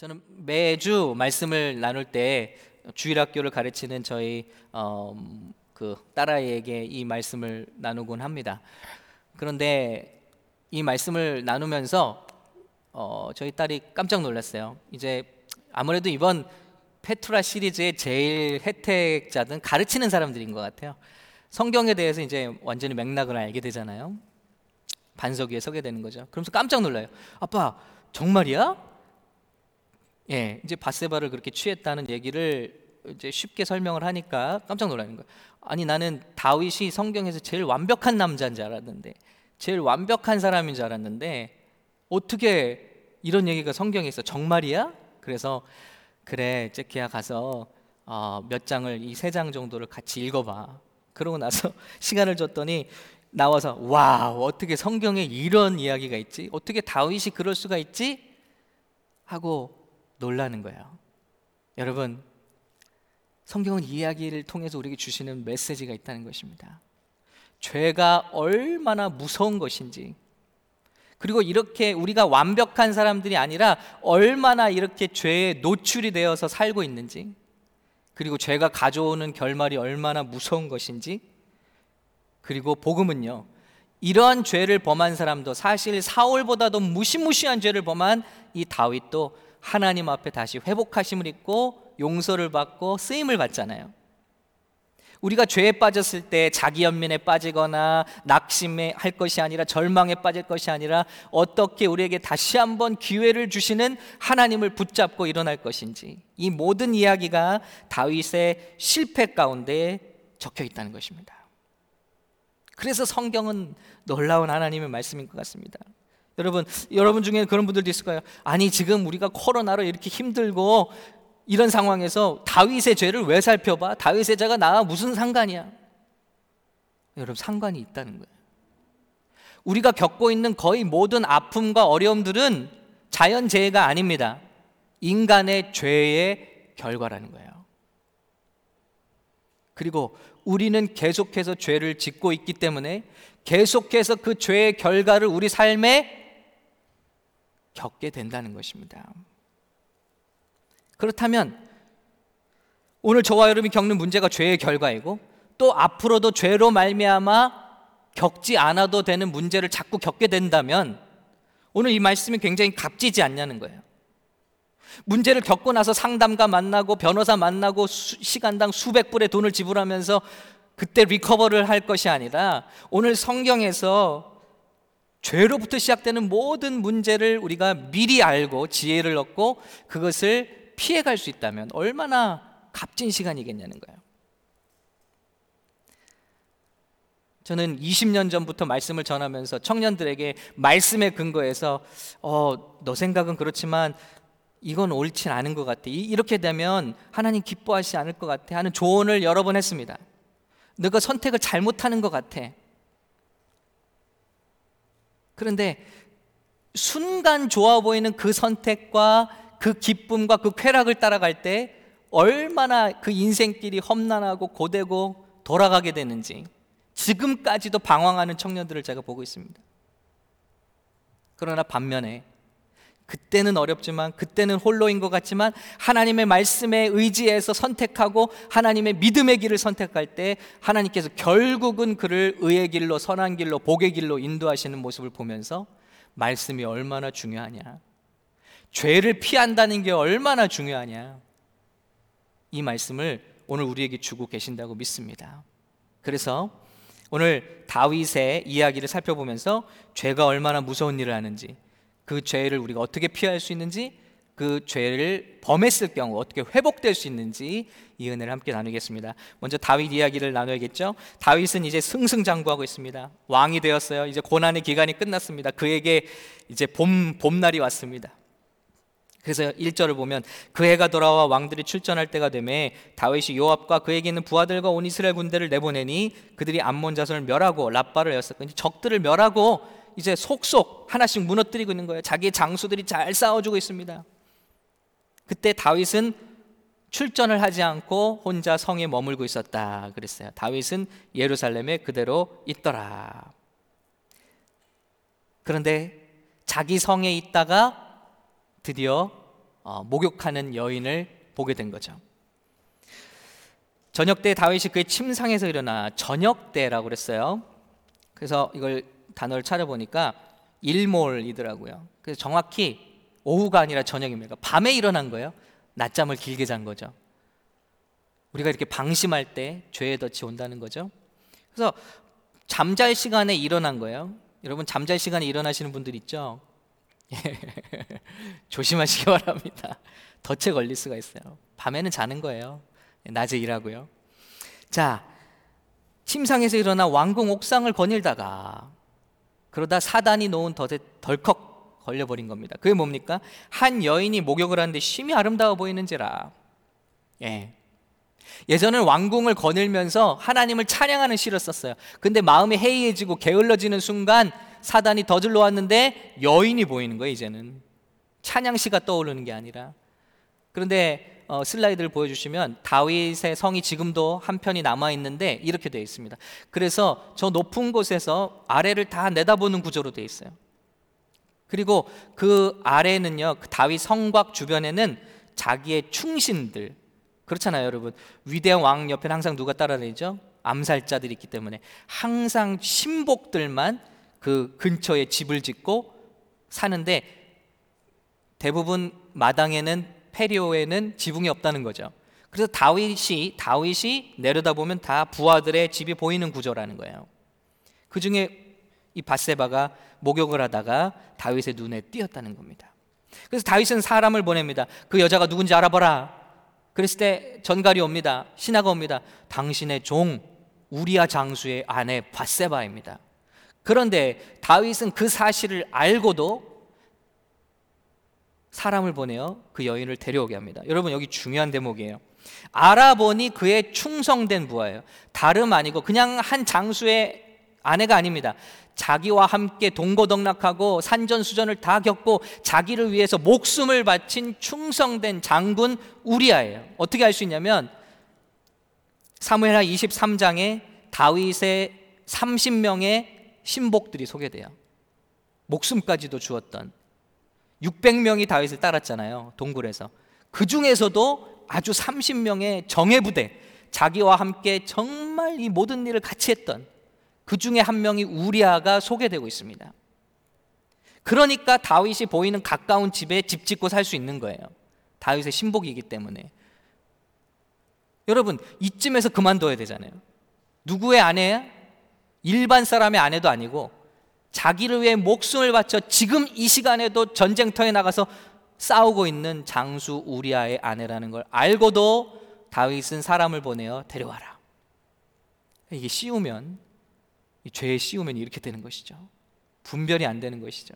저는 매주 말씀을 나눌 때 주일학교를 가르치는 저희 그 딸아이에게 이 말씀을 나누곤 합니다. 그런데 이 말씀을 나누면서 저희 딸이 깜짝 놀랐어요. 이제 아무래도 이번 페투라 시리즈의 제일 혜택자는 가르치는 사람들인 것 같아요. 성경에 대해서 이제 완전히 맥락을 알게 되잖아요. 반석 위에 서게 되는 거죠. 그러면서 깜짝 놀라요. 아빠, 정말이야? 예, 이제 밧세바를 그렇게 취했다는 얘기를 이제 쉽게 설명을 하니까 깜짝 놀라는 거예요. 아니, 나는 다윗이 성경에서 제일 완벽한 남자인 줄 알았는데, 제일 완벽한 사람인 줄 알았는데 어떻게 이런 얘기가 성경에 있어? 정말이야? 그래서 그래, 제키야, 가서 몇 장을, 이 3장 정도를 같이 읽어봐. 그러고 나서 시간을 줬더니 나와서 와, 어떻게 성경에 이런 이야기가 있지? 어떻게 다윗이 그럴 수가 있지? 하고 놀라는 거예요. 여러분, 성경은 이야기를 통해서 우리에게 주시는 메시지가 있다는 것입니다. 죄가 얼마나 무서운 것인지, 그리고 이렇게 우리가 완벽한 사람들이 아니라 얼마나 이렇게 죄에 노출이 되어서 살고 있는지, 그리고 죄가 가져오는 결말이 얼마나 무서운 것인지, 그리고 복음은요, 이러한 죄를 범한 사람도, 사실 사울보다도 무시무시한 죄를 범한 이 다윗도 하나님 앞에 다시 회복하심을 입고 용서를 받고 쓰임을 받잖아요. 우리가 죄에 빠졌을 때 자기 연민에 빠지거나 낙심해 할 것이 아니라, 절망에 빠질 것이 아니라, 어떻게 우리에게 다시 한번 기회를 주시는 하나님을 붙잡고 일어날 것인지, 이 모든 이야기가 다윗의 실패 가운데 적혀 있다는 것입니다. 그래서 성경은 놀라운 하나님의 말씀인 것 같습니다. 여러분 중에 그런 분들도 있을 거예요. 아니, 지금 우리가 코로나로 이렇게 힘들고 이런 상황에서 다윗의 죄를 왜 살펴봐? 다윗의 죄가 나와 무슨 상관이야? 여러분, 상관이 있다는 거예요. 우리가 겪고 있는 거의 모든 아픔과 어려움들은 자연재해가 아닙니다. 인간의 죄의 결과라는 거예요. 그리고 우리는 계속해서 죄를 짓고 있기 때문에 계속해서 그 죄의 결과를 우리 삶에 겪게 된다는 것입니다. 그렇다면 오늘 저와 여러분이 겪는 문제가 죄의 결과이고, 또 앞으로도 죄로 말미암아 겪지 않아도 되는 문제를 자꾸 겪게 된다면 오늘 이 말씀이 굉장히 값지지 않냐는 거예요. 문제를 겪고 나서 상담가 만나고 변호사 만나고 시간당 수백 불의 돈을 지불하면서 그때 리커버를 할 것이 아니라, 오늘 성경에서 죄로부터 시작되는 모든 문제를 우리가 미리 알고 지혜를 얻고 그것을 피해갈 수 있다면 얼마나 값진 시간이겠냐는 거예요. 저는 20년 전부터 말씀을 전하면서 청년들에게 말씀에 근거해서 너 생각은 그렇지만 이건 옳진 않은 것 같아, 이렇게 되면 하나님 기뻐하시지 않을 것 같아 하는 조언을 여러 번 했습니다. 너가 선택을 잘못하는 것 같아. 그런데 순간 좋아 보이는 그 선택과 그 기쁨과 그 쾌락을 따라갈 때 얼마나 그 인생길이 험난하고 고되고 돌아가게 되는지 지금까지도 방황하는 청년들을 제가 보고 있습니다. 그러나 반면에 그때는 어렵지만, 그때는 홀로인 것 같지만 하나님의 말씀에 의지해서 선택하고 하나님의 믿음의 길을 선택할 때 하나님께서 결국은 그를 의의 길로, 선한 길로, 복의 길로 인도하시는 모습을 보면서 말씀이 얼마나 중요하냐, 죄를 피한다는 게 얼마나 중요하냐, 이 말씀을 오늘 우리에게 주고 계신다고 믿습니다. 그래서 오늘 다윗의 이야기를 살펴보면서 죄가 얼마나 무서운 일을 하는지, 그 죄를 우리가 어떻게 피할 수 있는지, 그 죄를 범했을 경우 어떻게 회복될 수 있는지, 이 은혜를 함께 나누겠습니다. 먼저 다윗 이야기를 나눠야겠죠. 다윗은 이제 승승장구하고 있습니다. 왕이 되었어요. 이제 고난의 기간이 끝났습니다. 그에게 이제 봄날이 왔습니다. 그래서 1절을 보면, 그 해가 돌아와 왕들이 출전할 때가 되매 다윗이 요압과 그에게 있는 부하들과 온 이스라엘 군대를 내보내니 그들이 암몬 자손을 멸하고 라빠를 에웠었고, 적들을 멸하고 이제 속속 하나씩 무너뜨리고 있는 거예요. 자기의 장수들이 잘 싸워주고 있습니다. 그때 다윗은 출전을 하지 않고 혼자 성에 머물고 있었다 그랬어요. 다윗은 예루살렘에 그대로 있더라. 그런데 자기 성에 있다가 드디어 목욕하는 여인을 보게 된 거죠. 저녁 때 다윗이 그의 침상에서 일어나 저녁 때라고 그랬어요. 그래서 이걸 단어를 찾아보니까 일몰이더라고요. 그래서 정확히 오후가 아니라 저녁입니다. 밤에 일어난 거예요. 낮잠을 길게 잔 거죠. 우리가 이렇게 방심할 때 죄의 덫이 온다는 거죠. 그래서 잠잘 시간에 일어난 거예요. 여러분 잠잘 시간에 일어나시는 분들 있죠? 조심하시기 바랍니다. 덫에 걸릴 수가 있어요. 밤에는 자는 거예요. 낮에 일하고요. 자, 침상에서 일어나 왕궁 옥상을 거닐다가 그러다 사단이 놓은 덫에 덜컥 걸려버린 겁니다. 그게 뭡니까? 한 여인이 목욕을 하는데 심히 아름다워 보이는지라. 예전에는 왕궁을 거닐면서 하나님을 찬양하는 시를 썼어요. 근데 마음이 해이해지고 게을러지는 순간 사단이 덫을 놓았는데 여인이 보이는 거예요. 이제는 찬양시가 떠오르는 게 아니라. 그런데 슬라이드를 보여주시면 다윗의 성이 지금도 한편이 남아있는데 이렇게 되어 있습니다. 그래서 저 높은 곳에서 아래를 다 내다보는 구조로 되어 있어요. 그리고 그 아래는요, 그 다윗 성곽 주변에는 자기의 충신들, 그렇잖아요 여러분. 위대한 왕 옆에는 항상 누가 따라다니죠? 암살자들이 있기 때문에 항상 신복들만 그 근처에 집을 짓고 사는데, 대부분 마당에는 페리오에는 지붕이 없다는 거죠. 그래서 다윗이 내려다보면 다 부하들의 집이 보이는 구조라는 거예요. 그 중에 이 밧세바가 목욕을 하다가 다윗의 눈에 띄었다는 겁니다. 그래서 다윗은 사람을 보냅니다. 그 여자가 누군지 알아보라. 그랬을 때 전갈이 옵니다. 신하가 옵니다. 당신의 종 우리아 장수의 아내 밧세바입니다. 그런데 다윗은 그 사실을 알고도 사람을 보내어 그 여인을 데려오게 합니다. 여러분 여기 중요한 대목이에요. 알아보니 그의 충성된 부하예요. 다름 아니고 그냥 한 장수의 아내가 아닙니다. 자기와 함께 동고동락하고 산전수전을 다 겪고 자기를 위해서 목숨을 바친 충성된 장군 우리아예요. 어떻게 알 수 있냐면 사무엘하 23장에 다윗의 30명의 신복들이 소개돼요. 목숨까지도 주었던 600명이 다윗을 따랐잖아요. 동굴에서. 그 중에서도 아주 30명의 정예부대, 자기와 함께 정말 이 모든 일을 같이 했던 그 중에 한 명이 우리아가 소개되고 있습니다. 그러니까 다윗이 보이는 가까운 집에 집 짓고 살 수 있는 거예요. 다윗의 신복이기 때문에. 여러분 이쯤에서 그만둬야 되잖아요. 누구의 아내야? 일반 사람의 아내도 아니고 자기를 위해 목숨을 바쳐 지금 이 시간에도 전쟁터에 나가서 싸우고 있는 장수 우리아의 아내라는 걸 알고도 다윗은 사람을 보내어 데려와라. 이게 씌우면, 이 죄에 씌우면 이렇게 되는 것이죠. 분별이 안 되는 것이죠.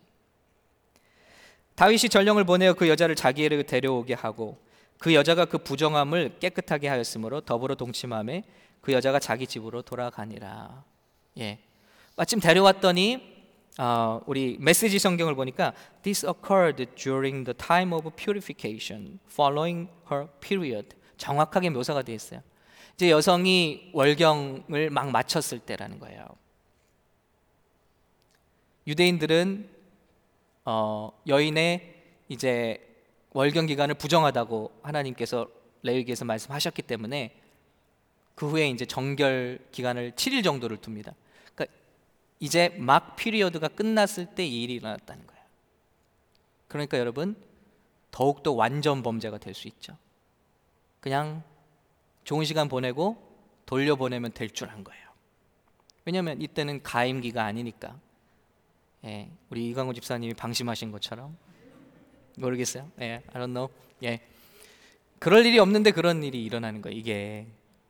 다윗이 전령을 보내어 그 여자를 자기에게 데려오게 하고 그 여자가 그 부정함을 깨끗하게 하였으므로 더불어 동침함에 그 여자가 자기 집으로 돌아가니라. 마침 데려왔더니 우리 메시지 성경을 보니까 This occurred during the time of purification, following her period. 정확하게 묘사가 되어 있어요. 이제 여성이 월경을 막 마쳤을 때라는 거예요. 유대인들은 여인의 이제 월경 기간을 부정하다고 하나님께서 레위기에서 말씀하셨기 때문에 그 후에 이제 정결 기간을 7일 정도를 둡니다. 이제 막 피리어드가 끝났을 때 이 일이 일어났다는 거예요. 그러니까 여러분 더욱더 완전 범죄가 될 수 있죠. 그냥 좋은 시간 보내고 돌려보내면 될 줄 안 거예요. 왜냐하면 이때는 가임기가 아니니까. 우리 이광호 집사님이 방심하신 것처럼. 모르겠어요. I don't know. 그럴 일이 없는데 그런 일이 일어나는 거예요. 이게.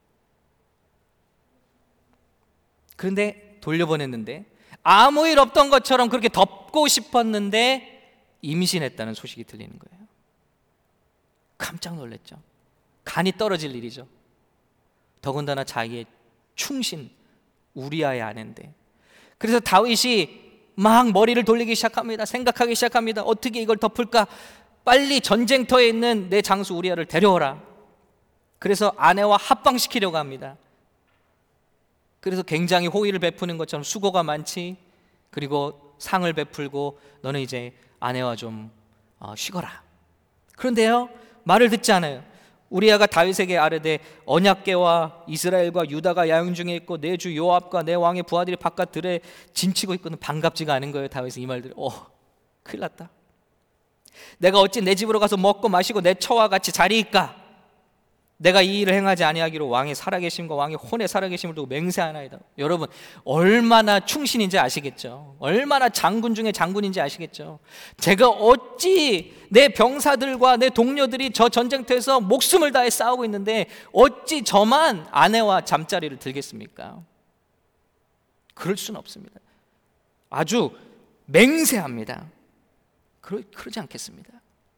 그런데 돌려보냈는데 아무 일 없던 것처럼 그렇게 덮고 싶었는데 임신했다는 소식이 들리는 거예요. 깜짝 놀랐죠. 간이 떨어질 일이죠. 더군다나 자기의 충신 우리아의 아내인데. 그래서 다윗이 막 머리를 돌리기 시작합니다. 생각하기 시작합니다. 어떻게 이걸 덮을까? 빨리 전쟁터에 있는 내 장수 우리아를 데려오라. 그래서 아내와 합방시키려고 합니다. 그래서 굉장히 호의를 베푸는 것처럼 수고가 많지, 그리고 상을 베풀고 너는 이제 아내와 좀 쉬거라. 그런데요, 말을 듣지 않아요. 우리아가 다윗에게 아뢰되 언약궤와 이스라엘과 유다가 야영 중에 있고 내 주 요압과 내 왕의 부하들이 바깥 들에 진치고 있거든. 반갑지가 않은 거예요. 다윗은 이 말들을. 큰일 났다. 내가 어찌 내 집으로 가서 먹고 마시고 내 처와 같이 자리이까? 내가 이 일을 행하지 아니하기로 왕의 살아계심과 왕의 혼의 살아계심을 두고 맹세하나이다. 여러분, 얼마나 충신인지 아시겠죠? 얼마나 장군 중에 장군인지 아시겠죠? 제가 어찌 내 병사들과 내 동료들이 저 전쟁터에서 목숨을 다해 싸우고 있는데 어찌 저만 아내와 잠자리를 들겠습니까? 그럴 수는 없습니다. 아주 맹세합니다. 그러지 않겠습니다.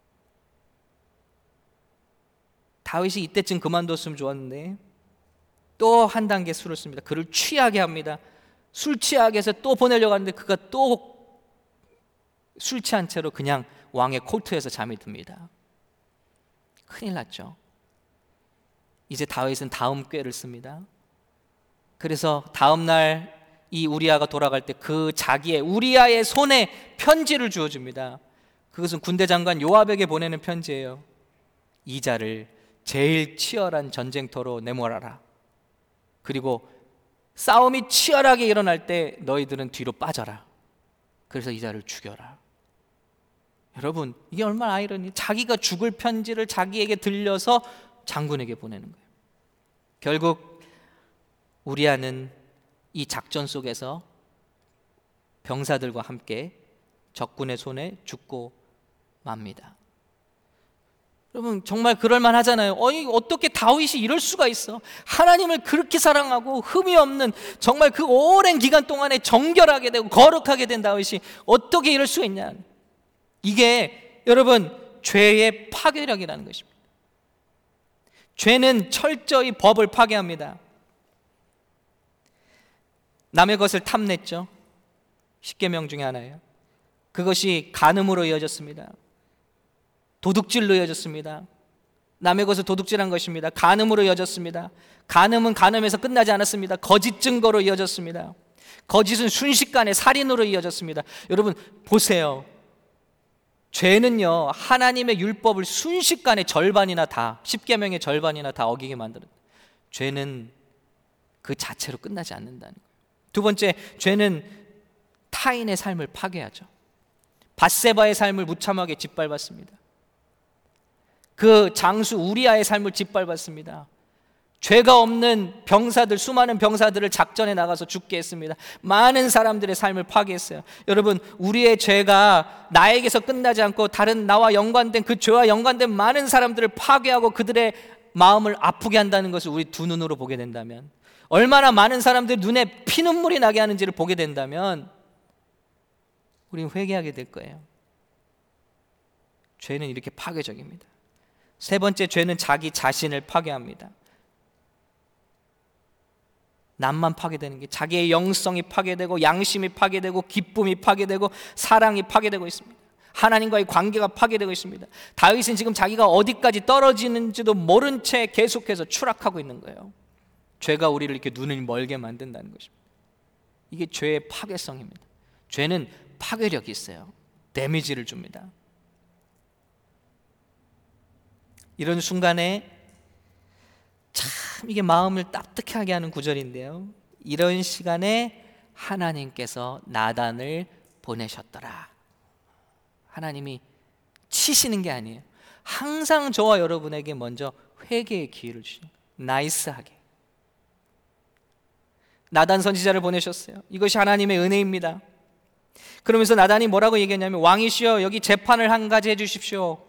다윗이 이때쯤 그만뒀으면 좋았는데 또 한 단계 술을 씁니다. 그를 취하게 합니다. 술 취하게 해서 또 보내려고 하는데 그가 또 술 취한 채로 그냥 왕의 코트에서 잠이 듭니다. 큰일 났죠. 이제 다윗은 다음 꾀를 씁니다. 그래서 다음 날 이 우리아가 돌아갈 때 그 자기의 우리아의 손에 편지를 주어줍니다. 그것은 군대 장관 요압에게 보내는 편지예요. 이 자를 제일 치열한 전쟁터로 내몰아라. 그리고 싸움이 치열하게 일어날 때 너희들은 뒤로 빠져라. 그래서 이 자를 죽여라. 여러분, 이게 얼마나 아이러니. 자기가 죽을 편지를 자기에게 들려서 장군에게 보내는 거예요. 결국 우리아는 이 작전 속에서 병사들과 함께 적군의 손에 죽고 맙니다. 여러분, 정말 그럴만 하잖아요. 어떻게 다윗이 이럴 수가 있어? 하나님을 그렇게 사랑하고 흠이 없는, 정말 그 오랜 기간 동안에 정결하게 되고 거룩하게 된 다윗이 어떻게 이럴 수가 있냐. 이게 여러분, 죄의 파괴력이라는 것입니다. 죄는 철저히 법을 파괴합니다. 남의 것을 탐냈죠. 10계명 중에 하나예요. 그것이 간음으로 이어졌습니다. 도둑질로 이어졌습니다. 남의 것을 도둑질한 것입니다. 간음으로 이어졌습니다. 간음은 간음에서 끝나지 않았습니다. 거짓 증거로 이어졌습니다. 거짓은 순식간에 살인으로 이어졌습니다. 여러분 보세요. 죄는요, 하나님의 율법을 순식간에 절반이나 다, 10계명의 절반이나 다 어기게 만드는, 죄는 그 자체로 끝나지 않는다는 거예요. 두 번째, 죄는 타인의 삶을 파괴하죠. 밧세바의 삶을 무참하게 짓밟았습니다. 그 장수 우리아의 삶을 짓밟았습니다. 죄가 없는 병사들, 수많은 병사들을 작전에 나가서 죽게 했습니다. 많은 사람들의 삶을 파괴했어요. 여러분, 우리의 죄가 나에게서 끝나지 않고 다른 나와 연관된, 그 죄와 연관된 많은 사람들을 파괴하고 그들의 마음을 아프게 한다는 것을 우리 두 눈으로 보게 된다면, 얼마나 많은 사람들이 눈에 피눈물이 나게 하는지를 보게 된다면 우리는 회개하게 될 거예요. 죄는 이렇게 파괴적입니다. 세 번째, 죄는 자기 자신을 파괴합니다. 남만 파괴되는 게, 자기의 영성이 파괴되고 양심이 파괴되고 기쁨이 파괴되고 사랑이 파괴되고 있습니다. 하나님과의 관계가 파괴되고 있습니다. 다윗은 지금 자기가 어디까지 떨어지는지도 모른 채 계속해서 추락하고 있는 거예요. 죄가 우리를 이렇게 눈을 멀게 만든다는 것입니다. 이게 죄의 파괴성입니다. 죄는 파괴력이 있어요. 데미지를 줍니다. 이런 순간에 참 이게 마음을 따뜻하게 하는 구절인데요, 이런 시간에 하나님께서 나단을 보내셨더라. 하나님이 치시는 게 아니에요. 항상 저와 여러분에게 먼저 회개의 기회를 주시는 거예요. 나이스하게 나단 선지자를 보내셨어요. 이것이 하나님의 은혜입니다. 그러면서 나단이 뭐라고 얘기했냐면, 왕이시여 여기 재판을 한 가지 해주십시오.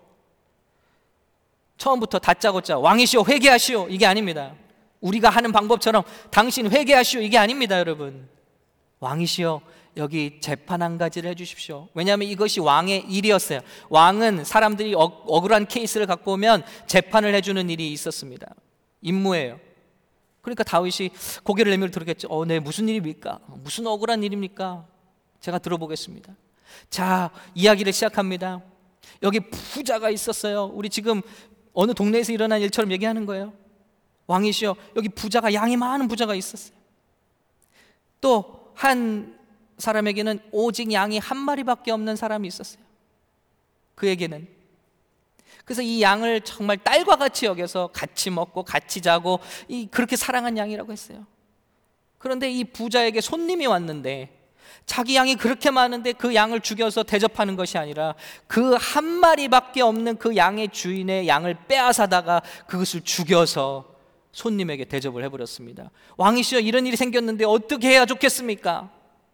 처음부터 다짜고짜 왕이시여 회개하시오, 이게 아닙니다. 우리가 하는 방법처럼 당신 회개하시오, 이게 아닙니다. 여러분, 왕이시여 여기 재판 한 가지를 해주십시오. 왜냐하면 이것이 왕의 일이었어요. 왕은 사람들이 억울한 케이스를 갖고 오면 재판을 해주는 일이 있었습니다. 임무예요. 그러니까 다윗이 고개를 내밀어 들었겠죠. 네, 무슨 일입니까? 무슨 억울한 일입니까? 제가 들어보겠습니다. 자, 이야기를 시작합니다. 여기 부자가 있었어요. 우리 지금 어느 동네에서 일어난 일처럼 얘기하는 거예요. 왕이시여 여기 부자가, 양이 많은 부자가 있었어요. 또 한 사람에게는 오직 양이 한 마리밖에 없는 사람이 있었어요. 그에게는 그래서 이 양을 정말 딸과 같이 여겨서 같이 먹고 같이 자고 그렇게 사랑한 양이라고 했어요. 그런데 이 부자에게 손님이 왔는데 자기 양이 그렇게 많은데 그 양을 죽여서 대접하는 것이 아니라 그 한 마리밖에 없는 그 양의 주인의 양을 빼앗아다가 그것을 죽여서 손님에게 대접을 해버렸습니다. 왕이시여, 이런 일이 생겼는데 어떻게 해야 좋겠습니까?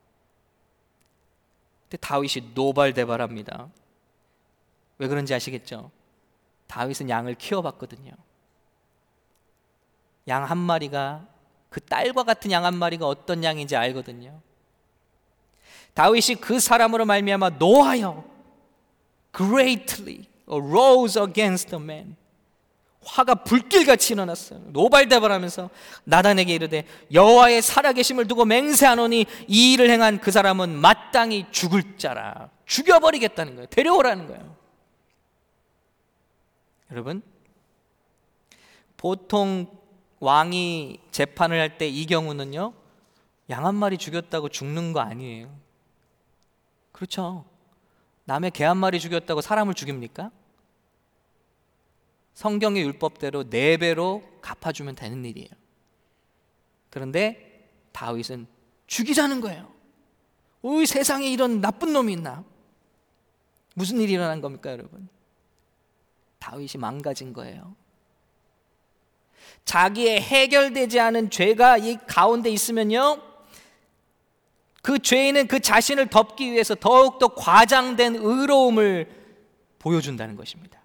근데 다윗이 노발대발합니다. 왜 그런지 아시겠죠? 다윗은 양을 키워봤거든요. 양 한 마리가, 그 딸과 같은 양 한 마리가 어떤 양인지 알거든요. 다윗이 그 사람으로 말미암아 노하여 greatly arose against the man, 화가 불길같이 일어났어요. 노발대발하면서 나단에게 이르되 여호와의 살아계심을 두고 맹세하노니 이 일을 행한 그 사람은 마땅히 죽을 자라. 죽여버리겠다는 거예요. 데려오라는 거예요. 여러분, 보통 왕이 재판을 할 때 이 경우는요, 양 한 마리 죽였다고 죽는 거 아니에요. 그렇죠? 남의 개 한 마리 죽였다고 사람을 죽입니까? 성경의 율법대로 4배로 갚아주면 되는 일이에요. 그런데 다윗은 죽이자는 거예요. 이 세상에 이런 나쁜 놈이 있나? 무슨 일이 일어난 겁니까, 여러분? 다윗이 망가진 거예요. 자기의 해결되지 않은 죄가 이 가운데 있으면요, 그 죄인은 그 자신을 덮기 위해서 더욱더 과장된 의로움을 보여준다는 것입니다.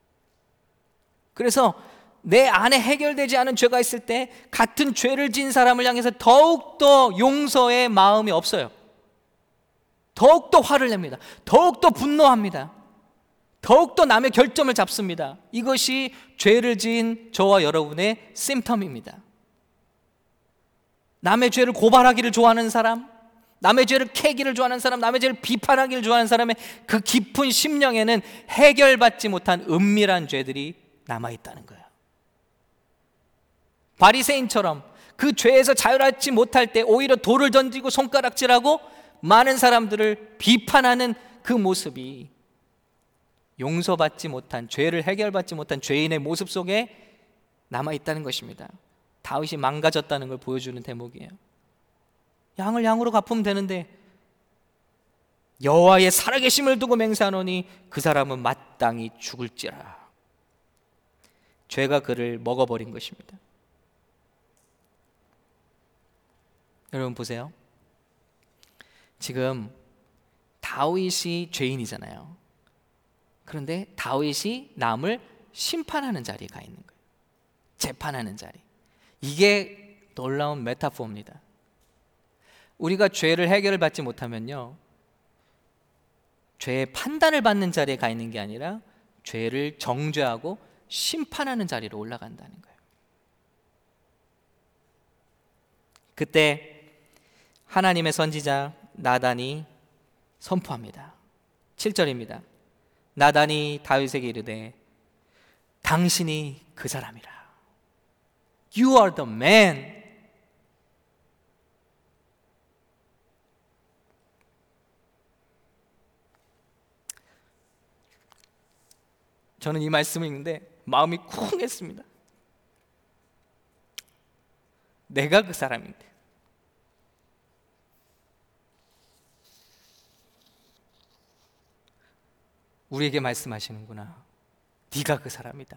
그래서 내 안에 해결되지 않은 죄가 있을 때 같은 죄를 지은 사람을 향해서 더욱더 용서의 마음이 없어요. 더욱더 화를 냅니다. 더욱더 분노합니다. 더욱더 남의 결점을 잡습니다. 이것이 죄를 지은 저와 여러분의 심텀입니다. 남의 죄를 고발하기를 좋아하는 사람, 남의 죄를 캐기를 좋아하는 사람, 남의 죄를 비판하기를 좋아하는 사람의 그 깊은 심령에는 해결받지 못한 은밀한 죄들이 남아있다는 거예요. 바리새인처럼 그 죄에서 자유롭지 못할 때 오히려 돌을 던지고 손가락질하고 많은 사람들을 비판하는 그 모습이 용서받지 못한, 죄를 해결받지 못한 죄인의 모습 속에 남아있다는 것입니다. 다윗이 망가졌다는 걸 보여주는 대목이에요. 양을 양으로 갚으면 되는데 여호와의 살아계심을 두고 맹세하노니 그 사람은 마땅히 죽을지라. 죄가 그를 먹어버린 것입니다. 여러분 보세요. 지금 다윗이 죄인이잖아요. 그런데 다윗이 남을 심판하는 자리에 가 있는 거예요. 재판하는 자리. 이게 놀라운 메타포입니다. 우리가 죄를 해결을 받지 못하면요, 죄의 판단을 받는 자리에 가 있는 게 아니라 죄를 정죄하고 심판하는 자리로 올라간다는 거예요. 그때 하나님의 선지자 나단이 선포합니다. 7절입니다. 나단이 다윗에게 이르되 당신이 그 사람이라. You are the man. 저는 이 말씀을 읽는데 마음이 쿵 했습니다. 내가 그 사람인데. 우리에게 말씀하시는구나. 네가 그 사람이다.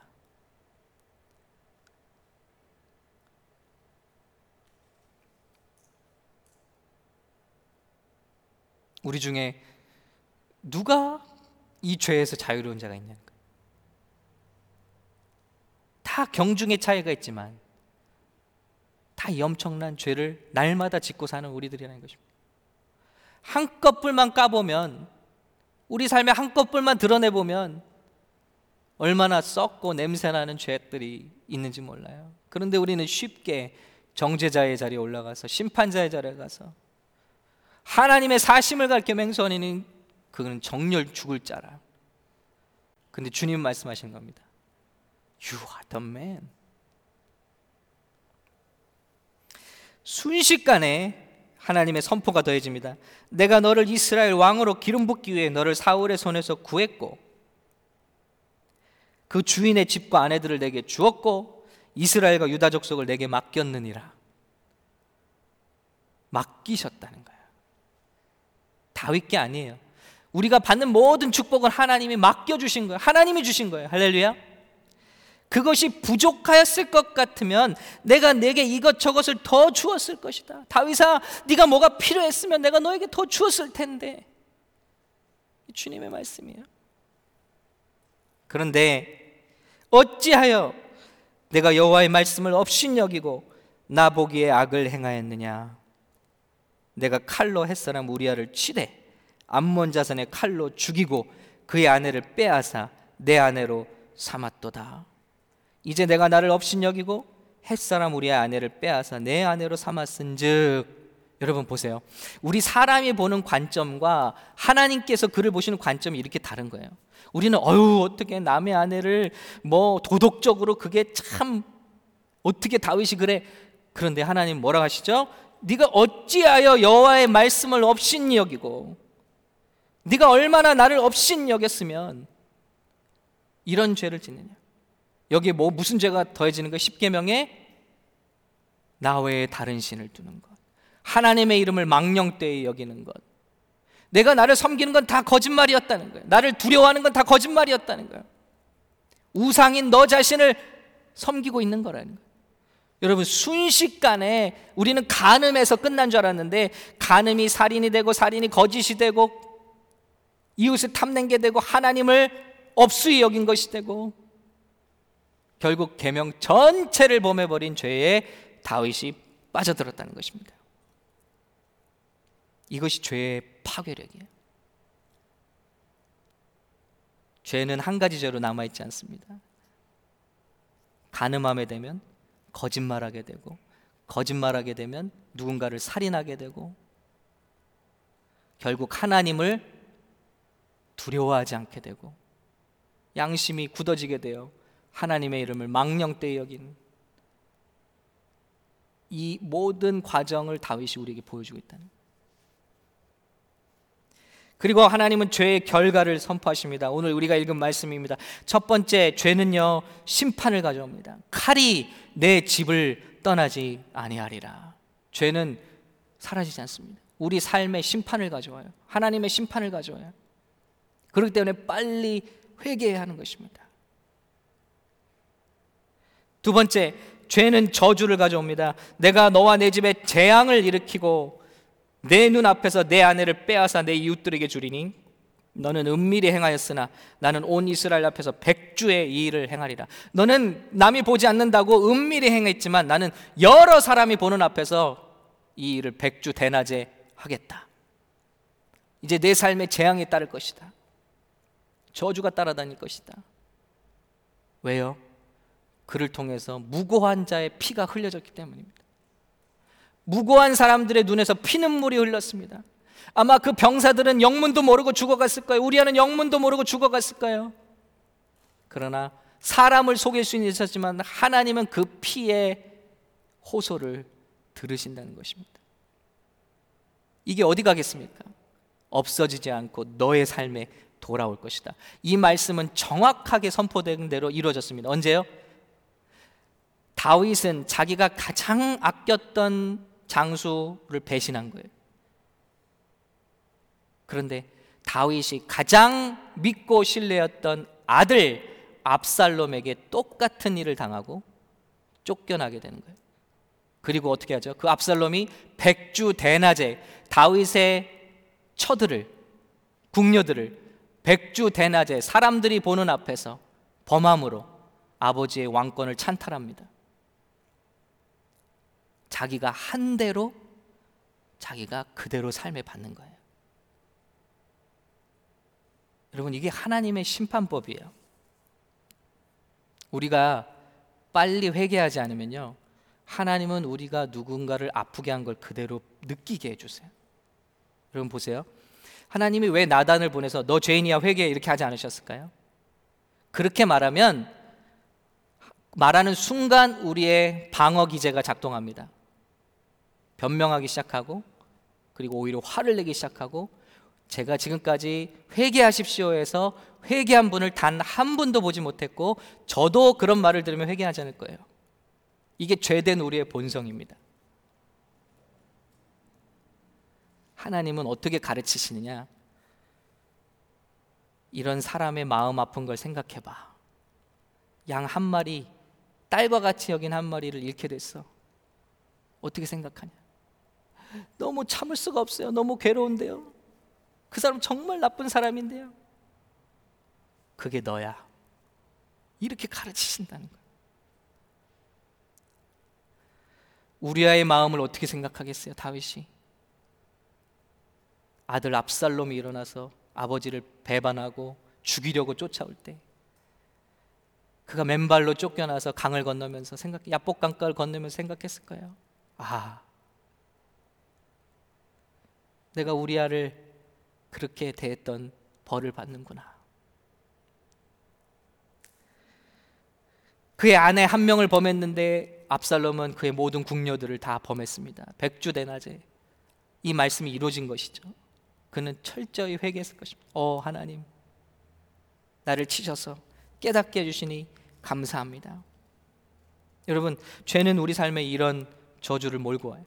우리 중에 누가 이 죄에서 자유로운 자가 있냐는 거예요. 다 경중의 차이가 있지만 다 이 엄청난 죄를 날마다 짓고 사는 우리들이라는 것입니다. 한꺼풀만 까보면, 우리 삶의 한꺼풀만 드러내보면 얼마나 썩고 냄새나는 죄들이 있는지 몰라요. 그런데 우리는 쉽게 정죄자의 자리에 올라가서, 심판자의 자리에 가서 하나님의 사심을 가르쳐 맹세하니 그는 정렬 죽을 자라. 근데 주님 말씀하시는 겁니다. You are the man. 순식간에 하나님의 선포가 더해집니다. 내가 너를 이스라엘 왕으로 기름 붓기 위해 너를 사울의 손에서 구했고 그 주인의 집과 아내들을 내게 주었고 이스라엘과 유다 족속을 내게 맡겼느니라. 맡기셨다는 거예요. 다윗께 아니에요. 우리가 받는 모든 축복은 하나님이 맡겨주신 거예요. 하나님이 주신 거예요. 할렐루야. 그것이 부족하였을 것 같으면 내가 내게 이것저것을 더 주었을 것이다. 다윗아, 네가 뭐가 필요했으면 내가 너에게 더 주었을 텐데. 주님의 말씀이에요. 그런데 어찌하여 내가 여호와의 말씀을 업신여기고 나 보기에 악을 행하였느냐. 내가 칼로 햇사람 우리아를 치되 암몬 자손의 칼로 죽이고 그의 아내를 빼앗아 내 아내로 삼았도다. 이제 내가 나를 업신여기고 햇사람 우리의 아내를 빼앗아 내 아내로 삼았은즉. 여러분 보세요. 우리 사람이 보는 관점과 하나님께서 그를 보시는 관점이 이렇게 다른 거예요. 우리는 어떻게 남의 아내를 뭐 도덕적으로 그게 참 어떻게 다윗이 그래. 그런데 하나님 뭐라 하시죠? 네가 어찌하여 여호와의 말씀을 업신이 여기고, 네가 얼마나 나를 업신이 여겼으면 이런 죄를 짓느냐. 여기에 무슨 죄가 더해지는 거예요? 10계명에 나 외에 다른 신을 두는 것, 하나님의 이름을 망령되이 여기는 것, 내가 나를 섬기는 건 다 거짓말이었다는 거예요. 나를 두려워하는 건 다 거짓말이었다는 거예요. 우상인 너 자신을 섬기고 있는 거라는 거예요. 여러분, 순식간에 우리는 간음에서 끝난 줄 알았는데 간음이 살인이 되고 살인이 거짓이 되고 이웃을 탐낸 게 되고 하나님을 업수히 여긴 것이 되고 결국 계명 전체를 범해버린 죄에 다윗이 빠져들었다는 것입니다. 이것이 죄의 파괴력이에요. 죄는 한 가지 죄로 남아있지 않습니다. 간음하게 되면 거짓말하게 되고, 거짓말하게 되면 누군가를 살인하게 되고, 결국 하나님을 두려워하지 않게 되고, 양심이 굳어지게 되어 하나님의 이름을 망령되이 여긴 이 모든 과정을 다윗이 우리에게 보여주고 있다는 거예요. 그리고 하나님은 죄의 결과를 선포하십니다. 오늘 우리가 읽은 말씀입니다. 첫 번째, 죄는요 심판을 가져옵니다. 칼이 내 집을 떠나지 아니하리라. 죄는 사라지지 않습니다. 우리 삶의 심판을 가져와요. 하나님의 심판을 가져와요. 그렇기 때문에 빨리 회개해야 하는 것입니다. 두 번째, 죄는 저주를 가져옵니다. 내가 너와 내 집에 재앙을 일으키고 내 눈앞에서 내 아내를 빼앗아 내 이웃들에게 주리니 너는 은밀히 행하였으나 나는 온 이스라엘 앞에서 백주의 이 일을 행하리라. 너는 남이 보지 않는다고 은밀히 행했지만 나는 여러 사람이 보는 앞에서 이 일을 백주 대낮에 하겠다. 이제 내 삶에 재앙이 따를 것이다. 저주가 따라다닐 것이다. 왜요? 그를 통해서 무고한 자의 피가 흘려졌기 때문입니다. 무고한 사람들의 눈에서 피눈물이 흘렀습니다. 아마 그 병사들은 영문도 모르고 죽어갔을 거예요. 우리아는 영문도 모르고 죽어갔을 거예요. 그러나 사람을 속일 수는 있었지만 하나님은 그 피의 호소를 들으신다는 것입니다. 이게 어디 가겠습니까? 없어지지 않고 너의 삶에 돌아올 것이다. 이 말씀은 정확하게 선포된 대로 이루어졌습니다. 언제요? 다윗은 자기가 가장 아꼈던 장수를 배신한 거예요. 그런데 다윗이 가장 믿고 신뢰했던 아들 압살롬에게 똑같은 일을 당하고 쫓겨나게 되는 거예요. 그리고 어떻게 하죠? 그 압살롬이 백주 대낮에 다윗의 처들을, 궁녀들을 백주 대낮에 사람들이 보는 앞에서 범함으로 아버지의 왕권을 찬탈합니다. 자기가 한 대로 자기가 그대로 삶에 받는 거예요. 여러분, 이게 하나님의 심판법이에요. 우리가 빨리 회개하지 않으면요, 하나님은 우리가 누군가를 아프게 한 걸 그대로 느끼게 해주세요. 여러분 보세요. 하나님이 왜 나단을 보내서 너 죄인이야 회개해 이렇게 하지 않으셨을까요? 그렇게 말하면 말하는 순간 우리의 방어 기제가 작동합니다. 변명하기 시작하고, 그리고 오히려 화를 내기 시작하고, 제가 지금까지 회개하십시오 해서 회개한 분을 단 한 분도 보지 못했고 저도 그런 말을 들으면 회개하지 않을 거예요. 이게 죄된 우리의 본성입니다. 하나님은 어떻게 가르치시느냐? 이런 사람의 마음 아픈 걸 생각해봐. 양 한 마리, 딸과 같이 여긴 한 마리를 잃게 됐어. 어떻게 생각하냐? 너무 참을 수가 없어요. 너무 괴로운데요. 그 사람 정말 나쁜 사람인데요. 그게 너야. 이렇게 가르치신다는 거예요. 우리아의 마음을 어떻게 생각하겠어요? 다윗이 아들 압살롬이 일어나서 아버지를 배반하고 죽이려고 쫓아올 때 그가 맨발로 쫓겨나서 강을 건너면서 야복강가를 건너면서 생각했을 거예요. 아, 내가 우리아를 그렇게 대했던 벌을 받는구나. 그의 아내 한 명을 범했는데 압살롬은 그의 모든 궁녀들을 다 범했습니다. 백주대낮에 이 말씀이 이루어진 것이죠. 그는 철저히 회개했을 것입니다. 하나님, 나를 치셔서 깨닫게 해주시니 감사합니다. 여러분, 죄는 우리 삶에 이런 저주를 몰고 와요.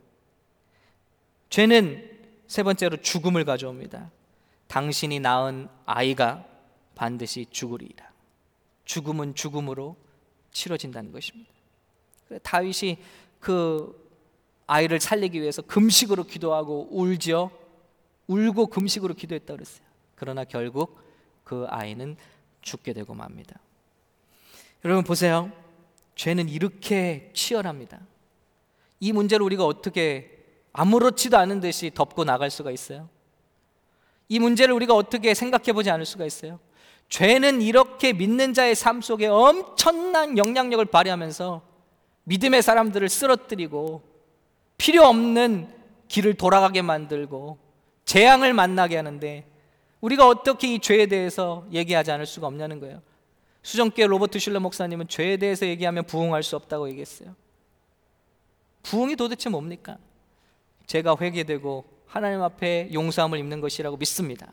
죄는 세 번째로 죽음을 가져옵니다. 당신이 낳은 아이가 반드시 죽으리라. 죽음은 죽음으로 치러진다는 것입니다. 다윗이 그 아이를 살리기 위해서 금식으로 기도하고 울고 금식으로 기도했다 그랬어요. 그러나 결국 그 아이는 죽게 되고 맙니다. 여러분 보세요. 죄는 이렇게 치열합니다. 이 문제를 우리가 어떻게 아무렇지도 않은 듯이 덮고 나갈 수가 있어요? 이 문제를 우리가 어떻게 생각해 보지 않을 수가 있어요? 죄는 이렇게 믿는 자의 삶 속에 엄청난 영향력을 발휘하면서 믿음의 사람들을 쓰러뜨리고 필요 없는 길을 돌아가게 만들고 재앙을 만나게 하는데 우리가 어떻게 이 죄에 대해서 얘기하지 않을 수가 없냐는 거예요. 수정교회 로버트 슐러 목사님은 죄에 대해서 얘기하면 부흥할 수 없다고 얘기했어요. 부흥이 도대체 뭡니까? 죄가 회개되고 하나님 앞에 용서함을 입는 것이라고 믿습니다.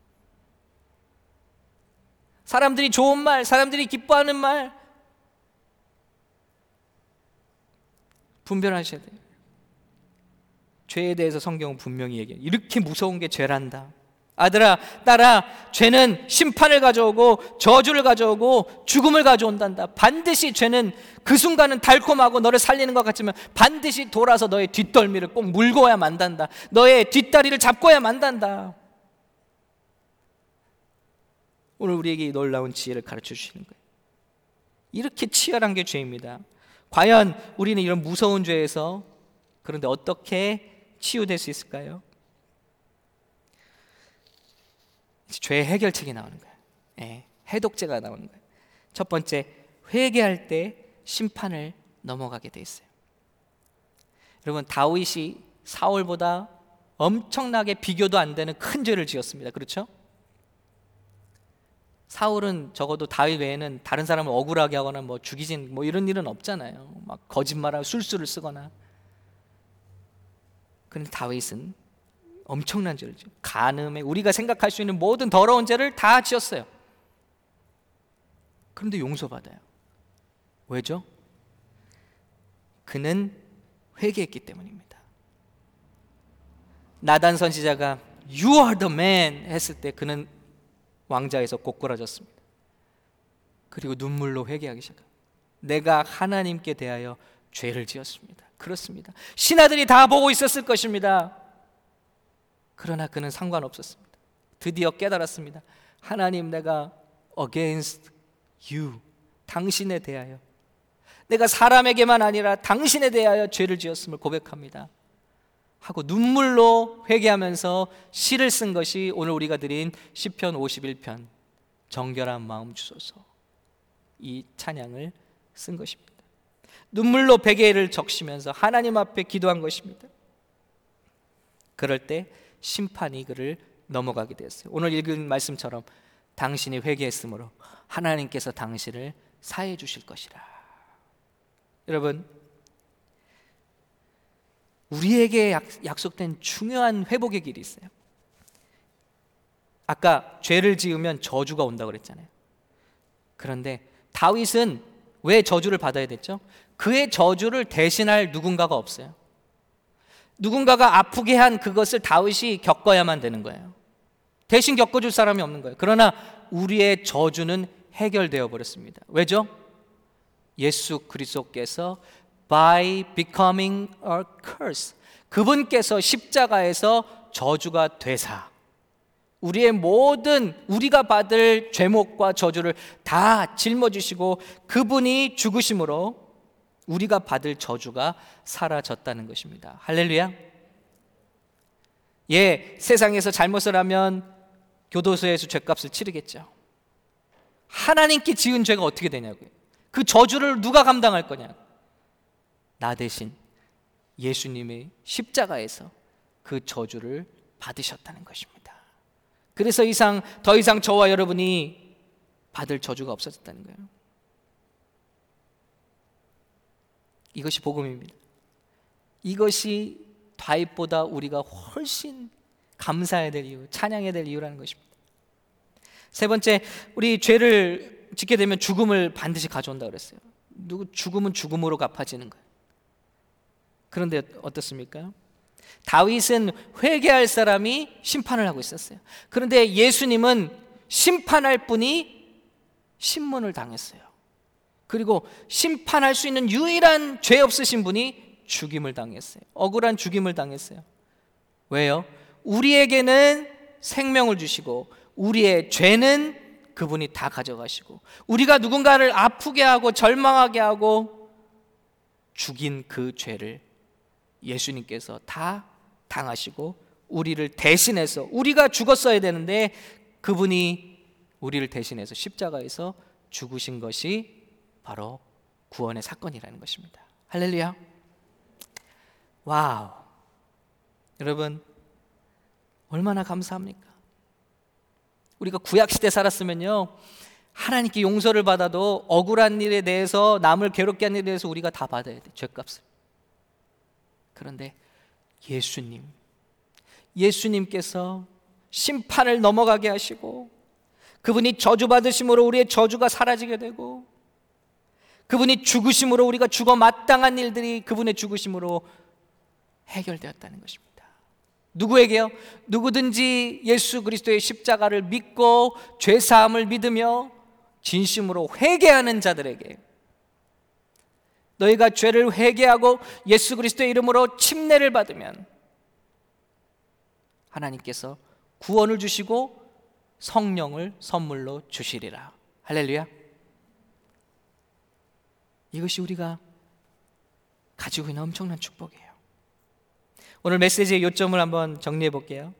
사람들이 좋은 말, 사람들이 기뻐하는 말 분별하셔야 돼요. 죄에 대해서 성경은 분명히 얘기해요. 이렇게 무서운 게 죄란다. 아들아, 딸아, 죄는 심판을 가져오고 저주를 가져오고 죽음을 가져온단다. 반드시 죄는 그 순간은 달콤하고 너를 살리는 것 같지만 반드시 돌아서 너의 뒷덜미를 꼭 물고 와야 만단다. 너의 뒷다리를 잡고 와야 만단다. 오늘 우리에게 이 놀라운 지혜를 가르쳐 주시는 거예요. 이렇게 치열한 게 죄입니다. 과연 우리는 이런 무서운 죄에서 그런데 어떻게 치유될 수 있을까요? 죄의 해결책이 나오는 거예요. 해독제가 나오는 거예요. 첫 번째, 회개할 때 심판을 넘어가게 돼 있어요. 여러분, 다윗이 사울보다 엄청나게 비교도 안 되는 큰 죄를 지었습니다. 그렇죠? 사울은 적어도 다윗 외에는 다른 사람을 억울하게 하거나 죽이진 이런 일은 없잖아요. 막 거짓말하고 술수를 쓰거나. 그런데 다윗은 엄청난 죄를 지어요. 간음에 우리가 생각할 수 있는 모든 더러운 죄를 다 지었어요. 그런데 용서받아요. 왜죠? 그는 회개했기 때문입니다. 나단 선지자가 You are the man 했을 때 그는 왕자에서 고꾸라졌습니다. 그리고 눈물로 회개하기 시작합니다. 내가 하나님께 대하여 죄를 지었습니다. 그렇습니다. 신하들이 다 보고 있었을 것입니다. 그러나 그는 상관없었습니다. 드디어 깨달았습니다. 하나님, 내가 against you, 당신에 대하여, 내가 사람에게만 아니라 당신에 대하여 죄를 지었음을 고백합니다 하고 눈물로 회개하면서 시를 쓴 것이 오늘 우리가 드린 시편 51편 정결한 마음 주소서, 이 찬양을 쓴 것입니다. 눈물로 베개를 적시면서 하나님 앞에 기도한 것입니다. 그럴 때 심판이 그를 넘어가게 되었어요. 오늘 읽은 말씀처럼 당신이 회개했으므로 하나님께서 당신을 사해 주실 것이라. 여러분, 우리에게 약속된 중요한 회복의 길이 있어요. 아까 죄를 지으면 저주가 온다고 그랬잖아요. 그런데 다윗은 왜 저주를 받아야 됐죠? 그의 저주를 대신할 누군가가 없어요. 누군가가 아프게 한 그것을 다윗이 겪어야만 되는 거예요. 대신 겪어줄 사람이 없는 거예요. 그러나 우리의 저주는 해결되어 버렸습니다. 왜죠? 예수 그리스도께서 by becoming a curse, 그분께서 십자가에서 저주가 되사 우리의 모든 우리가 받을 죄목과 저주를 다 짊어지시고 그분이 죽으심으로 우리가 받을 저주가 사라졌다는 것입니다. 할렐루야. 세상에서 잘못을 하면 교도소에서 죄값을 치르겠죠. 하나님께 지은 죄가 어떻게 되냐고요. 그 저주를 누가 감당할 거냐. 나 대신 예수님의 십자가에서 그 저주를 받으셨다는 것입니다. 그래서 더 이상 저와 여러분이 받을 저주가 없어졌다는 거예요. 이것이 복음입니다. 이것이 다윗보다 우리가 훨씬 감사해야 될 이유, 찬양해야 될 이유라는 것입니다. 세 번째, 우리 죄를 짓게 되면 죽음을 반드시 가져온다고 그랬어요. 죽음은 죽음으로 갚아지는 거예요. 그런데 어떻습니까? 다윗은 회개할 사람이 심판을 하고 있었어요. 그런데 예수님은 심판할 분이 신문을 당했어요. 그리고 심판할 수 있는 유일한 죄 없으신 분이 죽임을 당했어요. 억울한 죽임을 당했어요. 왜요? 우리에게는 생명을 주시고 우리의 죄는 그분이 다 가져가시고 우리가 누군가를 아프게 하고 절망하게 하고 죽인 그 죄를 예수님께서 다 당하시고 우리를 대신해서, 우리가 죽었어야 되는데 그분이 우리를 대신해서 십자가에서 죽으신 것이 바로 구원의 사건이라는 것입니다. 할렐루야. 와우. 여러분 얼마나 감사합니까? 우리가 구약시대 살았으면요, 하나님께 용서를 받아도 억울한 일에 대해서, 남을 괴롭게 한 일에 대해서 우리가 다 받아야 돼, 죄값을. 그런데 예수님께서 심판을 넘어가게 하시고 그분이 저주받으심으로 우리의 저주가 사라지게 되고 그분이 죽으심으로 우리가 죽어 마땅한 일들이 그분의 죽으심으로 해결되었다는 것입니다. 누구에게요? 누구든지 예수 그리스도의 십자가를 믿고 죄사함을 믿으며 진심으로 회개하는 자들에게, 너희가 죄를 회개하고 예수 그리스도의 이름으로 침례를 받으면 하나님께서 구원을 주시고 성령을 선물로 주시리라. 할렐루야. 이것이 우리가 가지고 있는 엄청난 축복이에요. 오늘 메시지의 요점을 한번 정리해 볼게요.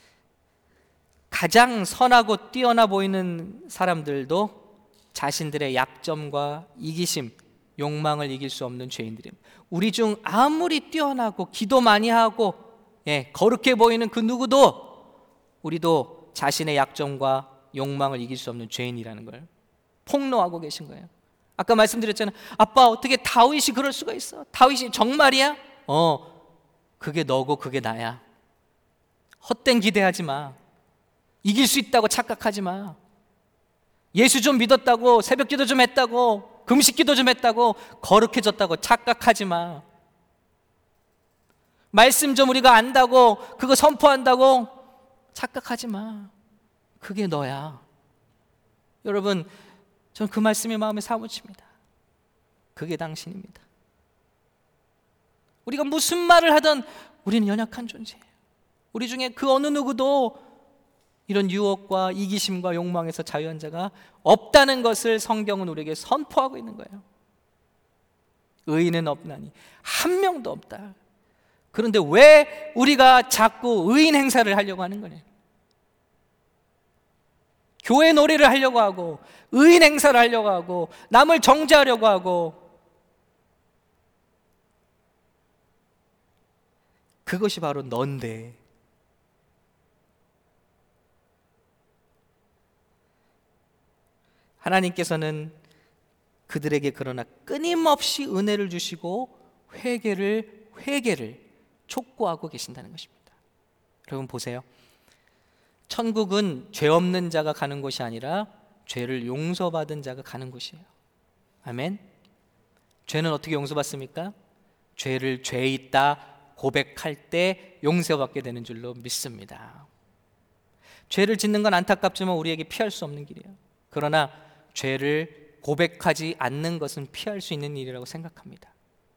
가장 선하고 뛰어나 보이는 사람들도 자신들의 약점과 이기심, 욕망을 이길 수 없는 죄인들입니다. 우리 중 아무리 뛰어나고 기도 많이 하고 거룩해 보이는 그 누구도 우리도 자신의 약점과 욕망을 이길 수 없는 죄인이라는 걸 폭로하고 계신 거예요. 아까 말씀드렸잖아요. 아빠, 어떻게 다윗이 그럴 수가 있어? 다윗이 정말이야? 그게 너고 그게 나야. 헛된 기대하지 마. 이길 수 있다고 착각하지 마. 예수 좀 믿었다고, 새벽 기도 좀 했다고, 금식 기도 좀 했다고, 거룩해졌다고 착각하지 마. 말씀 좀 우리가 안다고, 그거 선포한다고 착각하지 마. 그게 너야. 여러분, 전 그 말씀이 마음에 사무칩니다. 그게 당신입니다. 우리가 무슨 말을 하든 우리는 연약한 존재예요. 우리 중에 그 어느 누구도 이런 유혹과 이기심과 욕망에서 자유한 자가 없다는 것을 성경은 우리에게 선포하고 있는 거예요. 의인은 없나니 한 명도 없다. 그런데 왜 우리가 자꾸 의인 행사를 하려고 하는 거냐? 교회 놀이를 하려고 하고 의인 행사를 하려고 하고 남을 정죄하려고 하고, 그것이 바로 넌데. 하나님께서는 그들에게 그러나 끊임없이 은혜를 주시고 회개를 촉구하고 계신다는 것입니다. 여러분 보세요. 천국은 죄 없는 자가 가는 곳이 아니라 죄를 용서받은 자가 가는 곳이에요. 아멘. 죄는 어떻게 용서받습니까? 죄를 죄 있다 고백할 때 용서받게 되는 줄로 믿습니다. 죄를 짓는 건 안타깝지만 우리에게 피할 수 없는 길이에요. 그러나 죄를 고백하지 않는 것은 피할 수 있는 일이라고 생각합니다.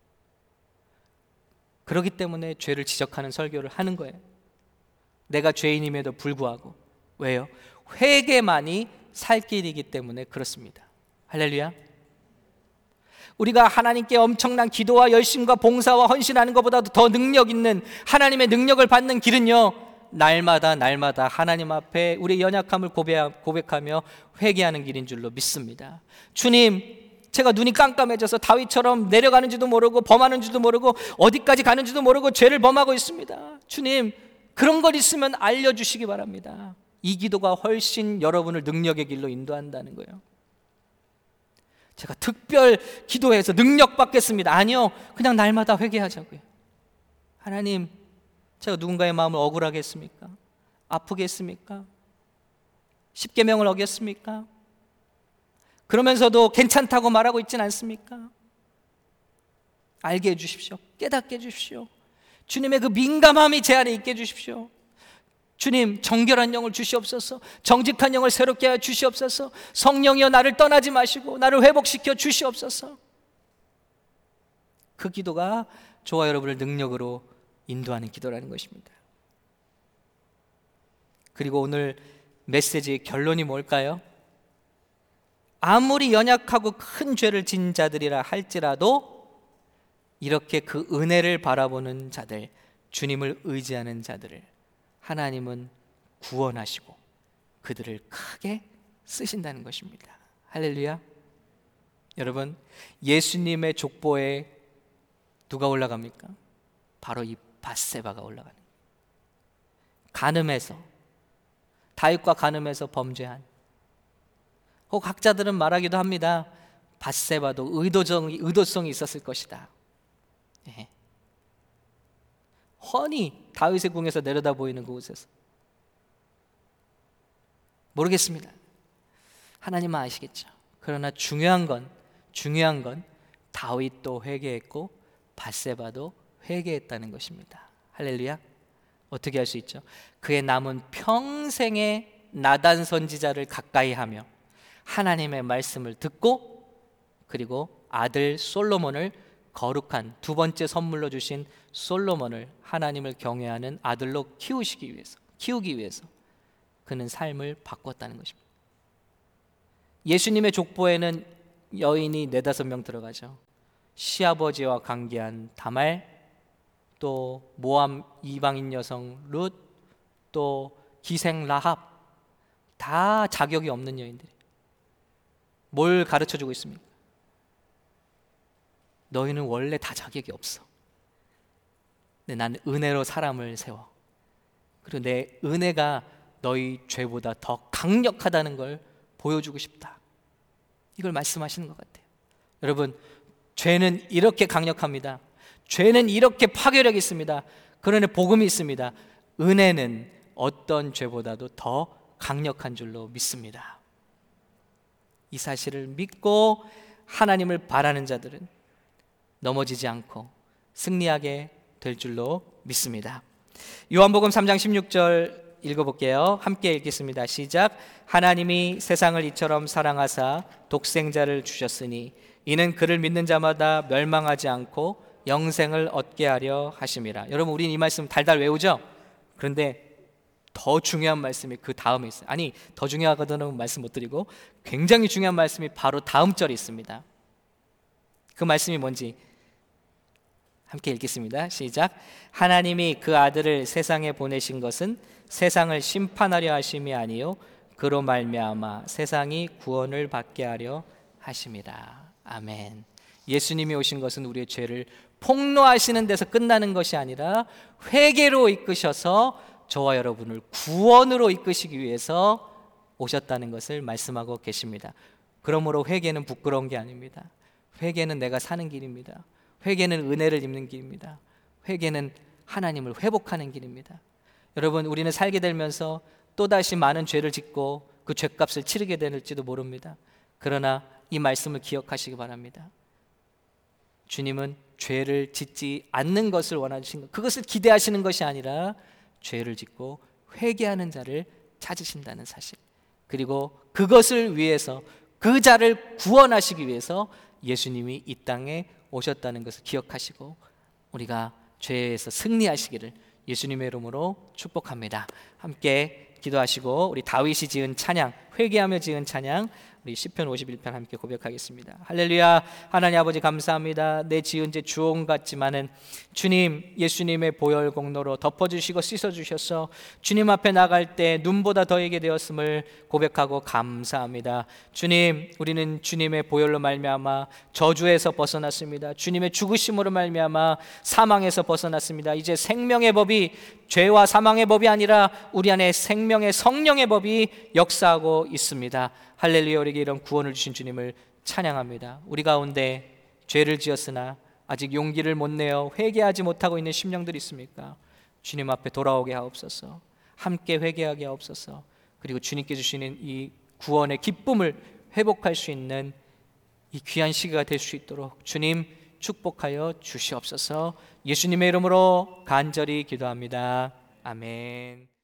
그렇기 때문에 죄를 지적하는 설교를 하는 거예요. 내가 죄인임에도 불구하고. 왜요? 회개만이 살 길이기 때문에 그렇습니다. 할렐루야. 우리가 하나님께 엄청난 기도와 열심과 봉사와 헌신하는 것보다도 더 능력 있는 하나님의 능력을 받는 길은요, 날마다 하나님 앞에 우리의 연약함을 고백하며 회개하는 길인 줄로 믿습니다. 주님, 제가 눈이 깜깜해져서 다윗처럼 내려가는지도 모르고 범하는지도 모르고 어디까지 가는지도 모르고 죄를 범하고 있습니다. 주님, 그런 걸 있으면 알려주시기 바랍니다. 이 기도가 훨씬 여러분을 능력의 길로 인도한다는 거예요. 제가 특별 기도해서 능력 받겠습니다. 아니요, 그냥 날마다 회개하자고요. 하나님, 제가 누군가의 마음을 억울하게 했습니까? 아프게 했습니까? 십계명을 어겼습니까? 그러면서도 괜찮다고 말하고 있진 않습니까? 알게 해주십시오. 깨닫게 해주십시오. 주님의 그 민감함이 제 안에 있게 해주십시오. 주님, 정결한 영을 주시옵소서. 정직한 영을 새롭게 하여 주시옵소서. 성령이여, 나를 떠나지 마시고 나를 회복시켜 주시옵소서. 그 기도가 저와 여러분을 능력으로 인도하는 기도라는 것입니다. 그리고 오늘 메시지의 결론이 뭘까요? 아무리 연약하고 큰 죄를 진 자들이라 할지라도 이렇게 그 은혜를 바라보는 자들, 주님을 의지하는 자들을 하나님은 구원하시고 그들을 크게 쓰신다는 것입니다. 할렐루야. 여러분, 예수님의 족보에 누가 올라갑니까? 바로 이 밧세바가 올라가는 거예요. 간음해서, 다윗과 간음해서 범죄한, 학자들은 말하기도 합니다. 밧세바도 의도성이 있었을 것이다. 예. 훤히 다윗의 궁에서 내려다 보이는 그곳에서. 모르겠습니다. 하나님은 아시겠죠. 그러나 중요한 건 다윗도 회개했고 밧세바도 회개했다는 것입니다. 할렐루야. 어떻게 할 수 있죠? 그의 남은 평생의 나단 선지자를 가까이 하며 하나님의 말씀을 듣고, 그리고 아들 솔로몬을, 거룩한 두 번째 선물로 주신 솔로몬을 하나님을 경외하는 아들로 키우기 위해서 그는 삶을 바꿨다는 것입니다. 예수님의 족보에는 여인이 4-5명 들어가죠. 시아버지와 관계한 다말, 또 모함 이방인 여성 룻, 또 기생 라합, 다 자격이 없는 여인들이. 뭘 가르쳐주고 있습니까? 너희는 원래 다 자격이 없어. 근데 난 은혜로 사람을 세워. 그리고 내 은혜가 너희 죄보다 더 강력하다는 걸 보여주고 싶다. 이걸 말씀하시는 것 같아요. 여러분, 죄는 이렇게 강력합니다. 죄는 이렇게 파괴력이 있습니다. 그러나 복음이 있습니다. 은혜는 어떤 죄보다도 더 강력한 줄로 믿습니다. 이 사실을 믿고 하나님을 바라는 자들은 넘어지지 않고 승리하게 될 줄로 믿습니다. 요한복음 3장 16절 읽어볼게요. 함께 읽겠습니다. 시작. 하나님이 세상을 이처럼 사랑하사 독생자를 주셨으니 이는 그를 믿는 자마다 멸망하지 않고 영생을 얻게 하려 하심이라. 여러분, 우리는 이 말씀 달달 외우죠? 그런데 더 중요한 말씀이 그 다음에 있어요. 아니, 더 중요하거든요 말씀 못 드리고, 굉장히 중요한 말씀이 바로 다음 절에 있습니다. 그 말씀이 뭔지 함께 읽겠습니다. 시작. 하나님이 그 아들을 세상에 보내신 것은 세상을 심판하려 하심이 아니요 그로 말미암아 세상이 구원을 받게 하려 하심이라. 아멘. 예수님이 오신 것은 우리의 죄를 폭로하시는 데서 끝나는 것이 아니라 회개로 이끄셔서 저와 여러분을 구원으로 이끄시기 위해서 오셨다는 것을 말씀하고 계십니다. 그러므로 회개는 부끄러운 게 아닙니다. 회개는 내가 사는 길입니다. 회개는 은혜를 입는 길입니다. 회개는 하나님을 회복하는 길입니다. 여러분, 우리는 살게 되면서 또다시 많은 죄를 짓고 그 죄값을 치르게 될지도 모릅니다. 그러나 이 말씀을 기억하시기 바랍니다. 주님은 죄를 짓지 않는 것을 원하시는 것, 그것을 기대하시는 것이 아니라 죄를 짓고 회개하는 자를 찾으신다는 사실, 그리고 그것을 위해서 그 자를 구원하시기 위해서 예수님이 이 땅에 오셨다는 것을 기억하시고 우리가 죄에서 승리하시기를 예수님의 이름으로 축복합니다. 함께 기도하시고 우리 다윗이 지은 찬양, 회개하며 지은 찬양, 우리 시편 51편 함께 고백하겠습니다. 할렐루야. 하나님 아버지 감사합니다. 내 지은 죄 주홍 같지만은 주님 예수님의 보혈 공로로 덮어주시고 씻어주셔서 주님 앞에 나갈 때 눈보다 더하게 되었음을 고백하고 감사합니다. 주님, 우리는 주님의 보혈로 말미암아 저주에서 벗어났습니다. 주님의 죽으심으로 말미암아 사망에서 벗어났습니다. 이제 생명의 법이, 죄와 사망의 법이 아니라 우리 안에 생명의 성령의 법이 역사하고 있습니다. 할렐루야. 우리에게 이런 구원을 주신 주님을 찬양합니다. 우리 가운데 죄를 지었으나 아직 용기를 못 내어 회개하지 못하고 있는 심령들이 있습니까? 주님 앞에 돌아오게 하옵소서. 함께 회개하게 하옵소서. 그리고 주님께 주시는 이 구원의 기쁨을 회복할 수 있는 이 귀한 시기가 될 수 있도록 주님 축복하여 주시옵소서. 예수님의 이름으로 간절히 기도합니다. 아멘.